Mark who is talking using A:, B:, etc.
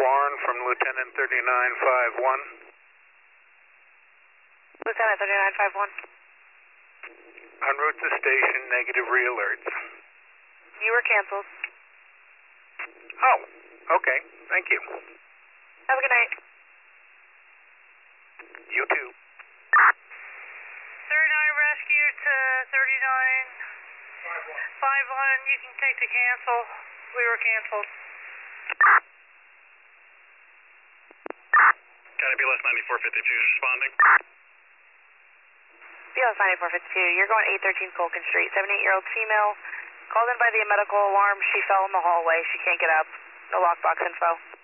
A: Warren from Lieutenant 3951.
B: Lieutenant 3951.
A: En route to station, negative re-alerts.
B: You were canceled.
A: Oh, okay. Thank you.
B: Have a good night.
A: You too.
B: 39 rescue to 3951. You can take the cancel. We were canceled.
C: County BLS 9452 is responding.
B: BLS 9452, you're going 813 Colkin Street. 78-year-old female called in by the medical alarm. She fell in the hallway. She can't get up. No lockbox info.